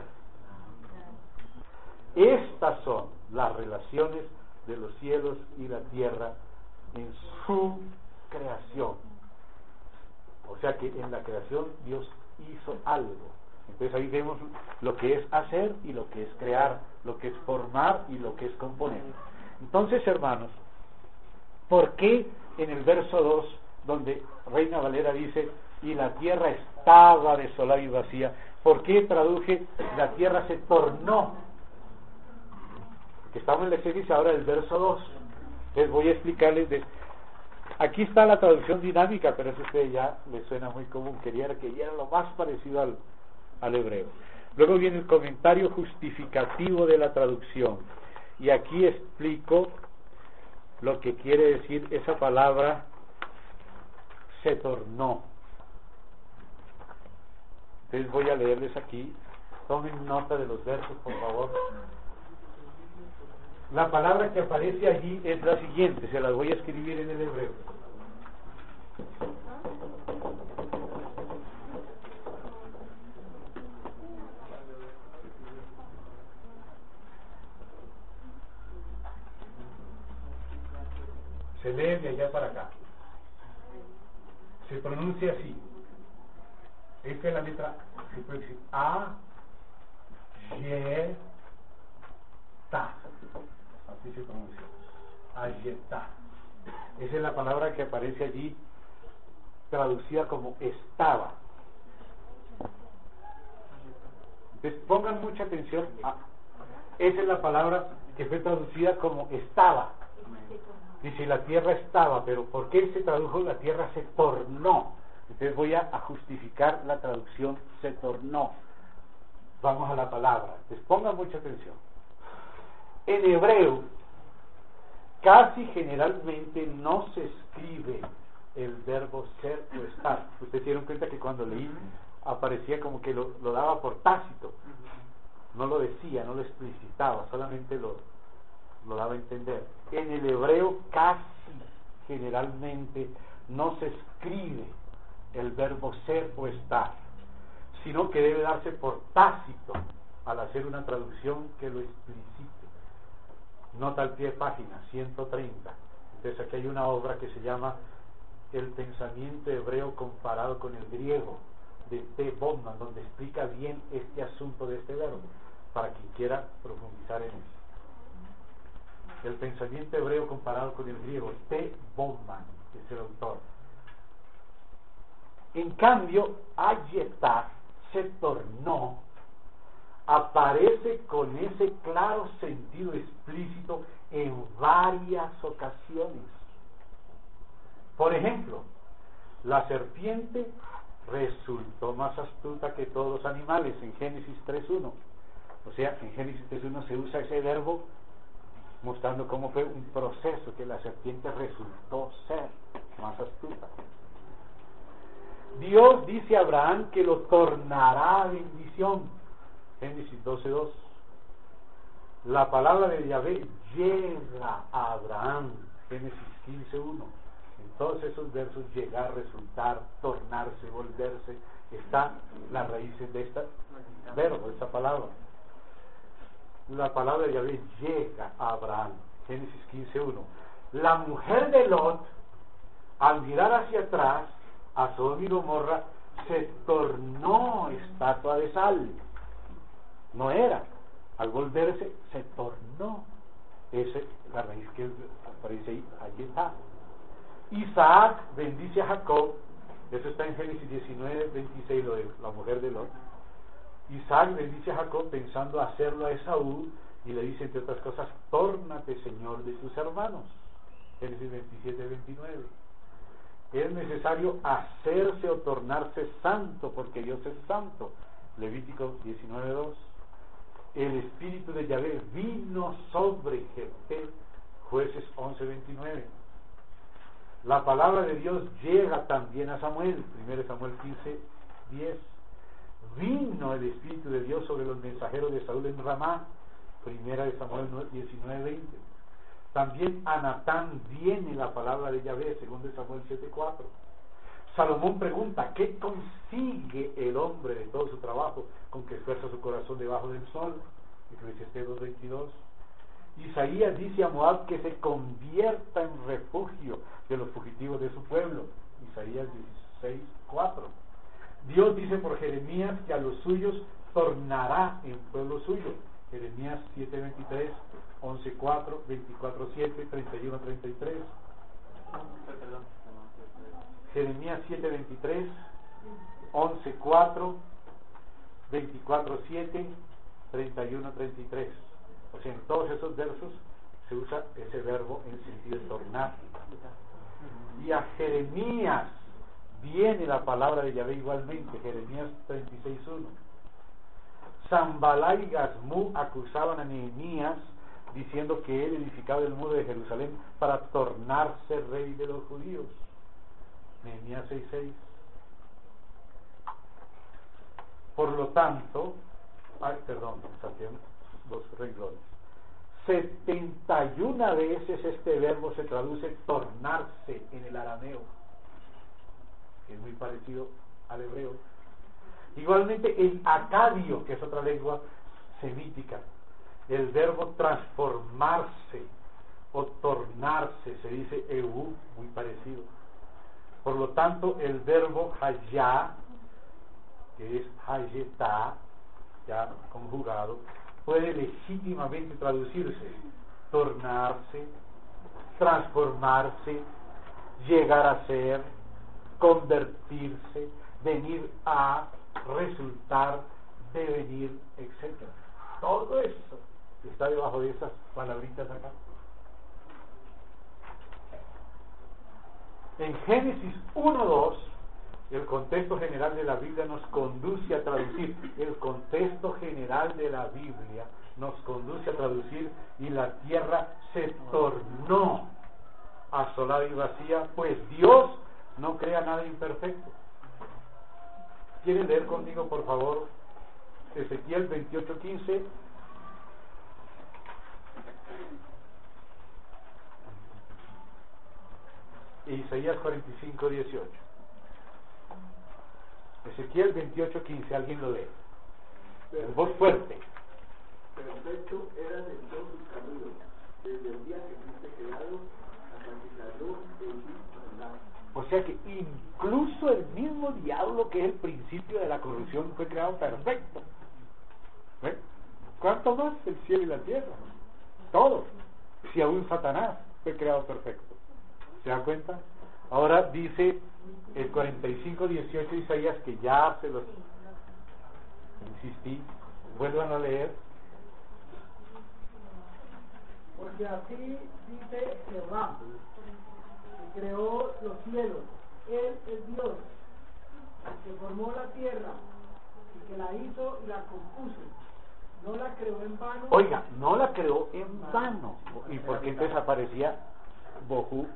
Estas son las relaciones de los cielos y la tierra en su creación. O sea que en la creación Dios hizo algo. Entonces ahí vemos lo que es hacer y lo que es crear, lo que es formar y lo que es componer. Entonces, hermanos, ¿por qué en el verso dos, donde Reina Valera dice, y la tierra estaba desolada y vacía, ¿por qué traduje, la tierra se tornó? Porque estamos en la exégesis ahora del verso dos. Les voy a explicarles de... Aquí está la traducción dinámica, pero eso a ustedes ya les suena muy común. Quería que era lo más parecido al, al hebreo. Luego viene el comentario justificativo de la traducción. Y aquí explico lo que quiere decir esa palabra se tornó. Entonces voy a leerles aquí. Tomen nota de los versos, por favor. La palabra que aparece allí es la siguiente, se las voy a escribir en el hebreo. Se lee de allá para acá. Se pronuncia así. Esta es la letra, se puede decir A, Y, Ta. Así se pronuncia. Ayetá. Esa es la palabra que aparece allí, traducida como estaba. Entonces pongan mucha atención a, esa es la palabra que fue traducida como estaba. Dice la tierra estaba, pero ¿por qué se tradujo la tierra se tornó? Entonces voy a, a justificar la traducción se tornó. Vamos a la palabra. Entonces pongan mucha atención. En hebreo, casi generalmente no se escribe el verbo ser o estar. Ustedes se dieron cuenta que cuando leí aparecía como que lo, lo daba por tácito. No lo decía, no lo explicitaba, solamente lo, lo daba a entender. En el hebreo casi generalmente no se escribe el verbo ser o estar, sino que debe darse por tácito al hacer una traducción que lo explicite. Nota al pie de página ciento treinta. Entonces aquí hay una obra que se llama El pensamiento hebreo comparado con el griego, de T. Bowman, donde explica bien este asunto de este verbo, para quien quiera profundizar en eso. El pensamiento hebreo comparado con el griego, T. Bowman, que es el autor. En cambio, ayetá, se tornó, aparece con ese claro sentido explícito en varias ocasiones. Por ejemplo, la serpiente resultó más astuta que todos los animales en Génesis tres uno. O sea, en Génesis tres uno se usa ese verbo mostrando cómo fue un proceso que la serpiente resultó ser más astuta. Dios dice a Abraham que lo tornará a bendición. Génesis doce dos. La palabra de Yahvé llega a Abraham. Génesis quince uno. En todos esos versos, llegar, resultar, tornarse, volverse, está las raíces de este verbo, de esta palabra. La palabra de Yahvé llega a Abraham. Génesis quince uno. La mujer de Lot, al mirar hacia atrás a Sodoma y Gomorra, se tornó estatua de sal. No era. Al volverse, se tornó. Esa es la raíz que aparece ahí. Allí está. Isaac bendice a Jacob. Eso está en Génesis diecinueve veintiséis, lo de la mujer de Lot. Isaac bendice a Jacob pensando hacerlo a Esaú, y le dice, entre otras cosas, tórnate señor de tus hermanos. Génesis veintisiete veintinueve. Es necesario hacerse o tornarse santo, porque Dios es santo. Levítico diecinueve dos. El espíritu de Yahvé vino sobre Jefté. Jueces once veintinueve. La palabra de Dios llega también a Samuel. primero Samuel quince diez. Vino el espíritu de Dios sobre los mensajeros de Saúl en Ramá. primera de Samuel diecinueve veinte. También a Natán viene la palabra de Yahvé, segundo de Samuel siete cuatro. Salomón pregunta, ¿qué consigue el hombre de todo su trabajo con que esfuerza su corazón debajo del sol? Eclesiastés dos veintidós. Isaías dice a Moab que se convierta en refugio de los fugitivos de su pueblo. Isaías dieciséis cuatro. Dios dice por Jeremías que a los suyos tornará en pueblo suyo. Jeremías siete veintitrés, once cuatro, veinticuatro siete, treinta y uno treinta y tres. Jeremías siete veintitrés, once cuatro, veinticuatro siete, treinta y uno treinta y tres. O sea, en todos esos versos se usa ese verbo en sentido de tornar. Y a Jeremías viene la palabra de Yahvé igualmente. Jeremías treinta y seis uno. Zambalá y Gazmú acusaban a Nehemías diciendo que él edificaba el muro de Jerusalén para tornarse rey de los judíos. Nehemías seis seis. Por lo tanto, ay, perdón, saqué dos renglones. setenta y una veces este verbo se traduce tornarse en el arameo, que es muy parecido al hebreo. Igualmente en acadio, que es otra lengua semítica, el verbo transformarse o tornarse se dice eú, muy parecido. Por lo tanto, el verbo hayá, que es hayetá, ya conjugado, puede legítimamente traducirse tornarse, transformarse, llegar a ser, convertirse, venir a, resultar, devenir, etcétera. Todo eso está debajo de esas palabritas acá. En Génesis uno dos, el contexto general de la Biblia nos conduce a traducir, el contexto general de la Biblia nos conduce a traducir, y la tierra se tornó asolada y vacía, pues Dios no crea nada imperfecto. ¿Quieren leer conmigo, por favor, Ezequiel veintiocho quince? E Isaías cuarenta y cinco dieciocho. Ezequiel veintiocho quince, alguien lo lee. En voz fuerte. Perfecto eran en todos sus caminos, desde el día que fuiste creado hasta que salió de Egipto. O sea que incluso el mismo diablo, que es el principio de la corrupción, fue creado perfecto. ¿Eh? ¿Cuánto más el cielo y la tierra? Todo. Si aún Satanás fue creado perfecto. ¿Se da cuenta? Ahora dice el cuarenta y cinco dieciocho de Isaías, que ya se los insistí, vuelvan a leer. Porque así dice Jehová, que creó los cielos, Él es Dios, el que formó la tierra, y que la hizo y la compuso, no la creó en vano. Oiga, no la creó en vano. ¿Y por qué entonces aparecía Bohu?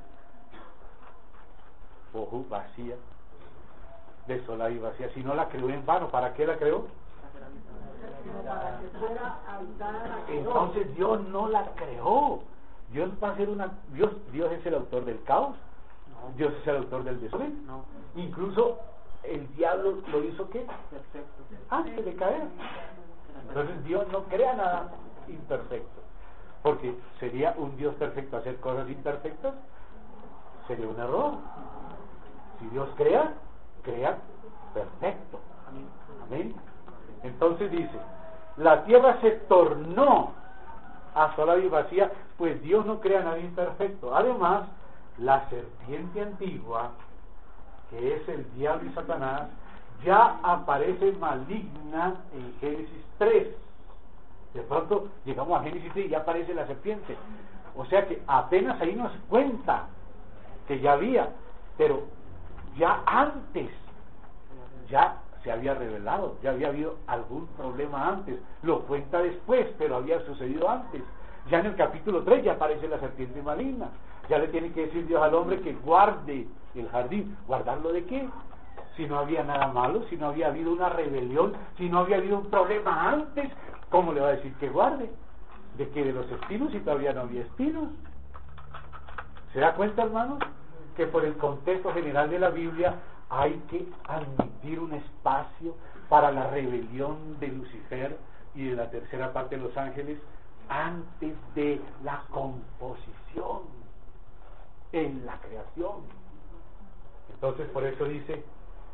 Bohu, vacía, desolada y vacía. Si no la creó en vano, ¿para qué la creó? Para que fuera habitada la creó. Entonces Dios no la creó. Dios va a ser una Dios Dios es el autor del caos. No. Dios es el autor del desorden. No. Incluso el diablo lo hizo ¿qué? Perfecto. Antes de caer. Entonces Dios no crea nada imperfecto, porque sería un Dios perfecto hacer cosas imperfectas, sería un error. Si Dios crea, crea perfecto. Amén. Entonces dice, la tierra se tornó asolada y vacía, pues Dios no crea nada imperfecto. Además, la serpiente antigua, que es el diablo y Satanás, ya aparece maligna en Génesis tres. De pronto llegamos a Génesis tres y ya aparece la serpiente. O sea que apenas ahí nos cuenta que ya había, pero ya antes ya se había revelado, ya había habido algún problema antes. Lo cuenta después, pero había sucedido antes. Ya en el capítulo tres ya aparece la serpiente maligna. Ya le tiene que decir Dios al hombre que guarde el jardín. ¿Guardarlo de qué? Si no había nada malo, si no había habido una rebelión, si no había habido un problema antes, ¿cómo le va a decir que guarde? ¿De qué? ¿De los espinos si todavía no había espinos? ¿Se da cuenta, hermanos? Que por el contexto general de la Biblia hay que admitir un espacio para la rebelión de Lucifer y de la tercera parte de los ángeles antes de la composición en la creación. Entonces por eso dice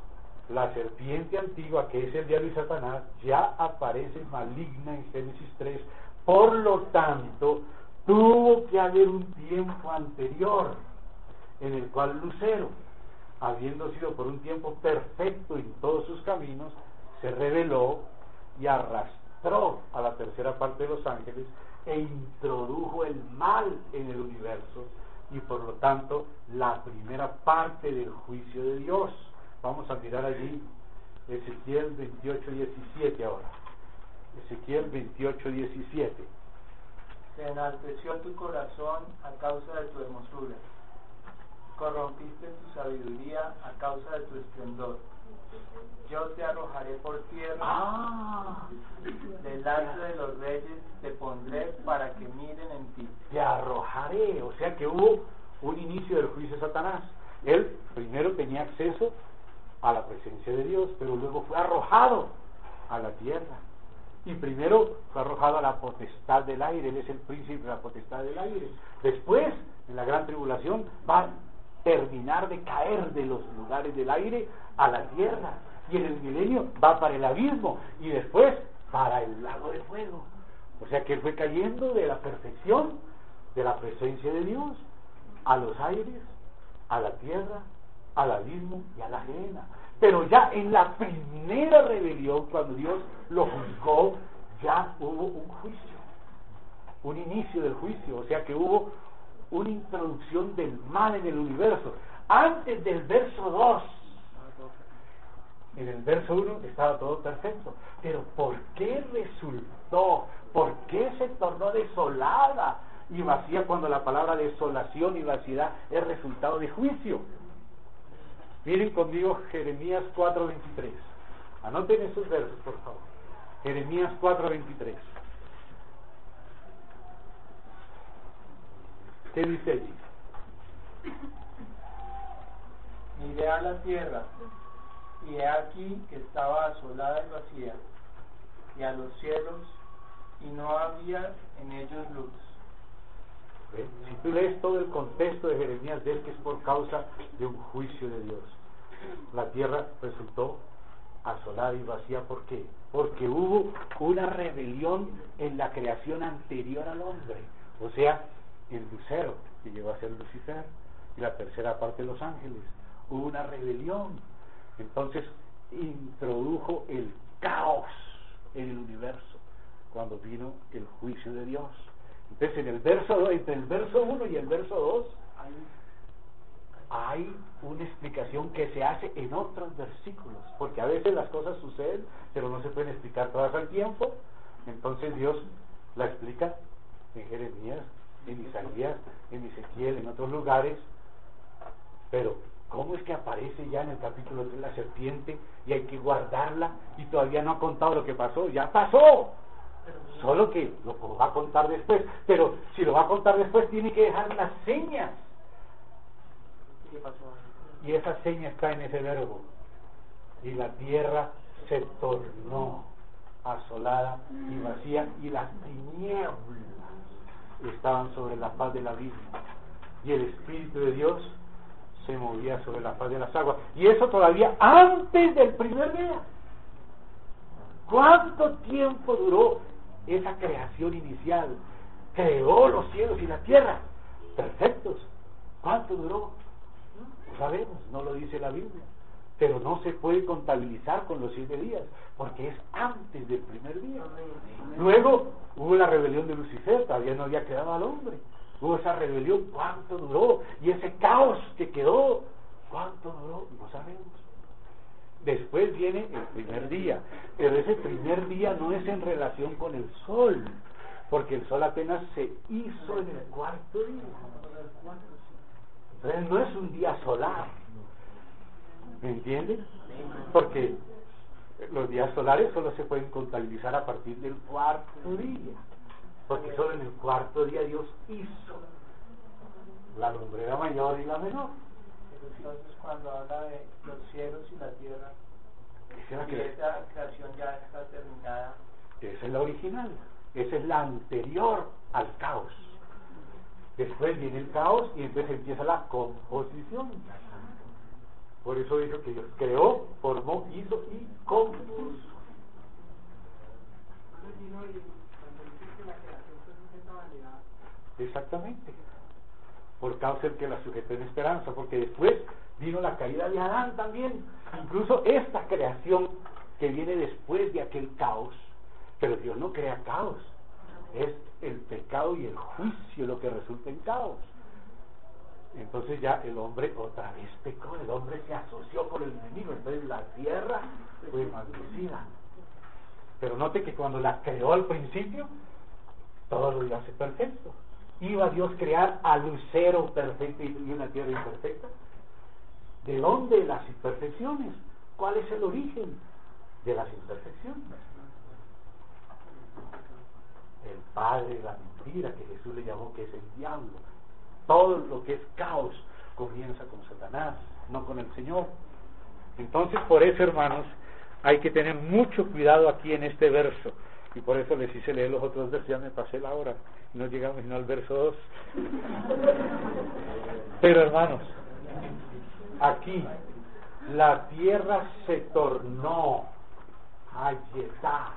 la serpiente antigua, que es el diablo y Satanás, ya aparece maligna en Génesis tres. Por lo tanto, tuvo que haber un tiempo anterior en el cual Lucero, habiendo sido por un tiempo perfecto en todos sus caminos, se rebeló y arrastró a la tercera parte de los ángeles e introdujo el mal en el universo, y por lo tanto la primera parte del juicio de Dios. Vamos a mirar allí Ezequiel veintiocho diecisiete ahora. Ezequiel veintiocho diecisiete. Se enalteció tu corazón a causa de tu hermosura, corrompiste tu sabiduría a causa de tu esplendor. Yo te arrojaré por tierra, Ah, delante de los reyes te pondré para que miren en ti. te arrojaré. O sea que hubo un inicio del juicio de Satanás. Él primero tenía acceso a la presencia de Dios, pero luego fue arrojado a la tierra. Y primero fue arrojado a la potestad del aire. Él es el príncipe de la potestad del aire. Después, en la gran tribulación, va a terminar de caer de los lugares del aire a la tierra. Y en el milenio va para el abismo y después para el lago de fuego. O sea que él fue cayendo de la perfección de la presencia de Dios a los aires, a la tierra, al abismo y a la arena. Pero ya en la primera rebelión, cuando Dios lo juzgó, ya hubo un juicio, un inicio del juicio. O sea que hubo una introducción del mal en el universo. Antes del verso dos, en el verso uno estaba todo perfecto. Pero ¿por qué resultó? ¿Por qué se tornó desolada y vacía cuando la palabra desolación y vaciedad es resultado de juicio? Miren conmigo Jeremías cuatro veintitrés. Anoten esos versos, por favor. Jeremías cuatro veintitrés. ¿Qué dice allí? Miré a la tierra, y he aquí que estaba asolada y vacía, y a los cielos, y no había en ellos luz. ¿Ve? Si tú lees todo el contexto de Jeremías, ves que es por causa de un juicio de Dios. La tierra resultó asolada y vacía. ¿Por qué? Porque hubo una rebelión en la creación anterior al hombre. O sea, el lucero, que llegó a ser Lucifer, y la tercera parte de los ángeles. Hubo una rebelión. Entonces introdujo el caos en el universo cuando vino el juicio de Dios. Entonces en el verso dos, entre el verso uno y el verso dos hay una explicación que se hace en otros versículos, porque a veces las cosas suceden pero no se pueden explicar todas al tiempo. Entonces Dios la explica en Jeremías, en Isaías, en Ezequiel, en otros lugares. Pero ¿cómo es que aparece ya en el capítulo tres la serpiente y hay que guardarla y todavía no ha contado lo que pasó? Ya pasó, solo que lo va a contar después. Pero si lo va a contar después tiene que dejar las señas. ¿Qué pasó? Y esa seña está en ese verbo. Y la tierra se tornó asolada y vacía, y las tinieblas estaban sobre la faz del abismo, y el Espíritu de Dios se movía sobre la faz de las aguas. Y eso todavía antes del primer día. ¿Cuánto tiempo duró esa creación inicial? Creó los cielos y la tierra perfectos. ¿Cuánto duró? No sabemos, no lo dice la Biblia. Pero no se puede contabilizar con los siete días, porque es antes del primer día. Luego hubo la rebelión de Lucifer, todavía no había quedado al hombre. Hubo esa rebelión, ¿cuánto duró? Y ese caos que quedó, ¿cuánto duró? No sabemos. Después viene el primer día, pero ese primer día no es en relación con el sol, porque el sol apenas se hizo en el cuarto día. Entonces no es un día solar, ¿me entienden? Porque los días solares solo se pueden contabilizar a partir del cuarto día, porque solo en el cuarto día Dios hizo la lumbrera mayor y la menor. Entonces cuando habla de los cielos y la tierra, Esa es la, y que, esa creación ya está terminada, esa es la original, esa es la anterior al caos. Después viene el caos y entonces empieza la composición. Por Por eso dijo que Dios creó, formó, hizo y compuso. Exactamente. Por causa del que la sujetó en esperanza, porque después vino la caída de Adán también. Incluso esta creación que viene después de aquel caos, pero Dios no crea caos, es el pecado y el juicio lo que resulta en caos. Entonces ya el hombre otra vez pecó, el hombre se asoció con el enemigo, entonces la tierra fue maldecida. Pero note que cuando la creó al principio, todo lo iba a ser perfecto. ¿Iba Dios a crear a Lucero perfecto y una tierra imperfecta? ¿De dónde las imperfecciones? ¿Cuál es el origen de las imperfecciones? El padre de la mentira, que Jesús le llamó, que es el diablo. Todo lo que es caos comienza con Satanás, no con el Señor. Entonces, por eso, hermanos, hay que tener mucho cuidado aquí en este verso. Y por eso les hice leer los otros versos, ya me pasé la hora, no llegamos sino al verso dos. Pero hermanos, aquí la tierra se tornó ayetá,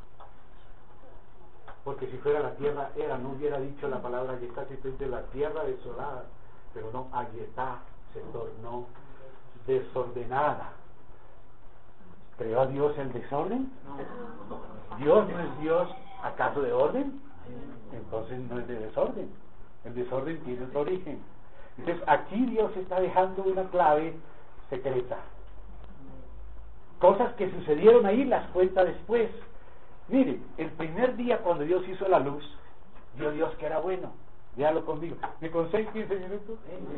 porque si fuera la tierra era, no hubiera dicho la palabra ayetá, simplemente la tierra desolada, pero no, ayetá se tornó desordenada. ¿Creó a Dios el desorden? ¿Dios no es Dios acaso de orden? Entonces no es de desorden. El desorden tiene otro origen. Entonces aquí Dios está dejando una clave secreta. Cosas que sucedieron ahí las cuenta después. Mire, el primer día cuando Dios hizo la luz, vio Dios que era bueno. Véalo conmigo. ¿Me concéis quince minutos?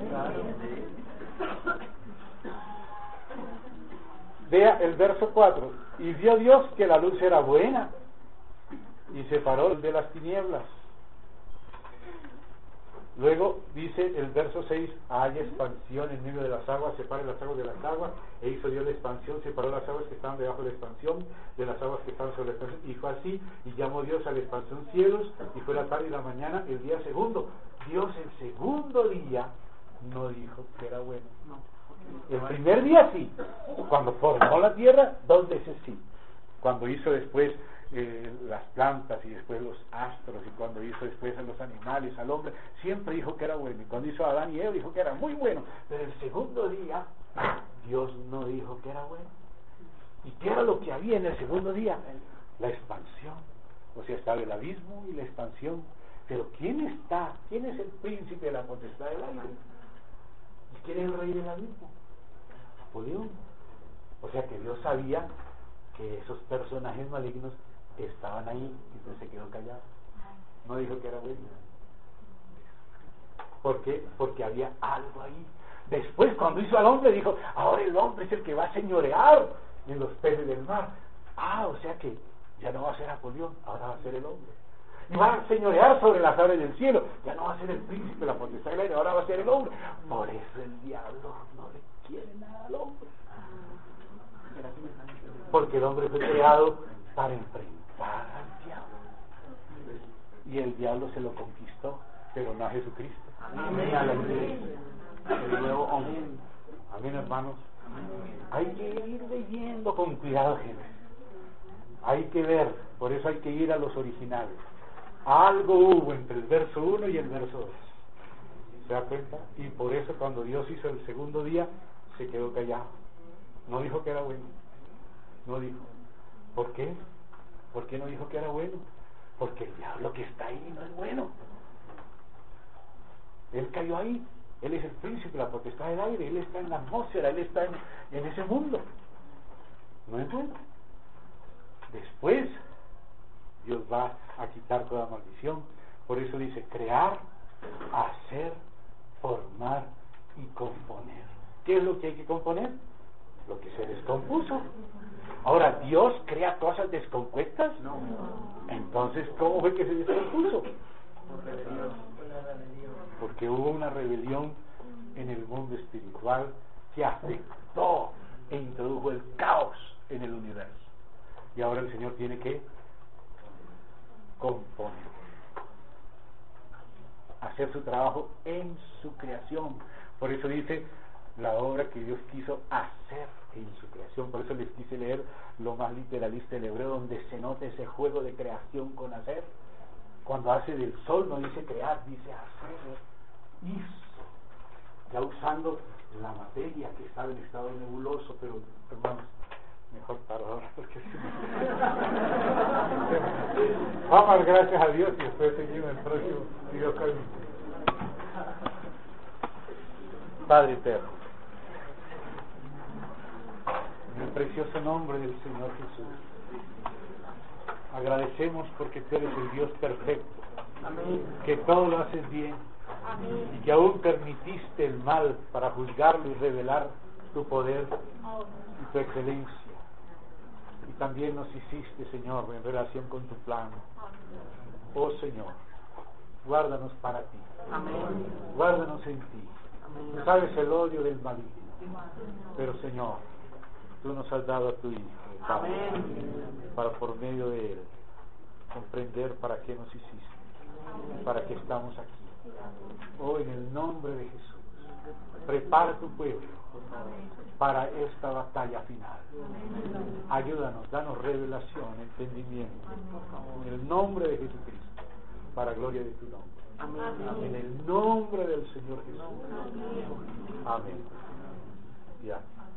Vea el verso cuatro. Y vio Dios que la luz era buena y separó de las tinieblas. Luego dice el verso seis, hay expansión en medio de las aguas, separa las aguas de las aguas, e hizo Dios la expansión, separó las aguas que estaban debajo de la expansión de las aguas que estaban sobre la expansión, y fue así, y llamó Dios a la expansión cielos, y fue la tarde y la mañana, el día segundo. Dios el segundo día no dijo que era bueno. El primer día sí, cuando formó la tierra, dos veces sí. Cuando hizo después eh, las plantas y después los astros, y cuando hizo después a los animales, al hombre, siempre dijo que era bueno. Y cuando hizo a Adán y Eva dijo que era muy bueno. Pero el segundo día, Dios no dijo que era bueno. ¿Y qué era lo que había en el segundo día? La expansión. O sea, estaba el abismo y la expansión. Pero ¿quién está? ¿Quién es el príncipe de la potestad del aire? ¿Y quién es el rey del abismo? Napoleón. O sea que Dios sabía que esos personajes malignos estaban ahí, y entonces se quedó callado. No dijo que era bueno. ¿Por qué? Porque había algo ahí. Después, cuando hizo al hombre, dijo, ahora el hombre es el que va a señorear en los peces del mar. Ah, o sea que ya no va a ser Napoleón, ahora va a ser el hombre. Y va a señorear sobre las aves del cielo. Ya no va a ser el príncipe, la potestad del aire, ahora va a ser el hombre. Por eso el diablo no le quiere nada al hombre. Porque el hombre fue creado para enfrentar al diablo. Y el diablo se lo conquistó, pero no a Jesucristo. Ni a la iglesia. El nuevo hombre. Amén, hermanos. Hay que ir leyendo con cuidado, gente. Hay que ver, por eso hay que ir a los originales. Algo hubo entre el verso uno y el verso dos. ¿Se da cuenta? Y por eso cuando Dios hizo el segundo día, se quedó callado. No dijo que era bueno. No dijo. ¿Por qué? ¿Por qué no dijo que era bueno? Porque el diablo que está ahí no es bueno. Él cayó ahí. Él es el príncipe, la potestad del aire. Él está en la atmósfera. Él está en, en ese mundo. No es bueno. Después Dios va a quitar toda maldición. Por eso dice crear, hacer, formar y componer. ¿Qué es lo que hay que componer? Lo que se descompuso. Ahora, ¿Dios crea cosas descompuestas? No. Entonces, ¿cómo fue que se descompuso? Por rebelión. Porque hubo una rebelión en el mundo espiritual que afectó e introdujo el caos en el universo. Y ahora el Señor tiene que componer, hacer su trabajo en su creación. Por eso dice, la obra que Dios quiso hacer en su creación. Por eso les quise leer lo más literalista del hebreo, donde se nota ese juego de creación con hacer. Cuando hace del sol no dice crear, dice hacer, hizo, ya usando la materia que estaba en estado nebuloso. Pero hermanos, mejor paro ahora porque si no... Vamos a dar gracias a Dios y después seguimos el próximo, si Dios permite. Padre eterno, en el precioso nombre del Señor Jesús, agradecemos porque tú eres el Dios perfecto. Amén. Que todo lo haces bien. Amén. Y que aún permitiste el mal para juzgarlo y revelar tu poder y tu excelencia. Y también nos hiciste, Señor, en relación con tu plan. Oh Señor, guárdanos para ti. Amén. Guárdanos en ti. Amén. Tú sabes el odio del maligno, pero Señor, tú nos has dado a tu Hijo, Padre, para por medio de Él comprender para qué nos hiciste, para qué estamos aquí. Oh, en el nombre de Jesús, prepara tu pueblo para esta batalla final. Ayúdanos, danos revelación, entendimiento, en el nombre de Jesucristo, para gloria de tu nombre. Amén. En el nombre del Señor Jesús. Amén. Ya.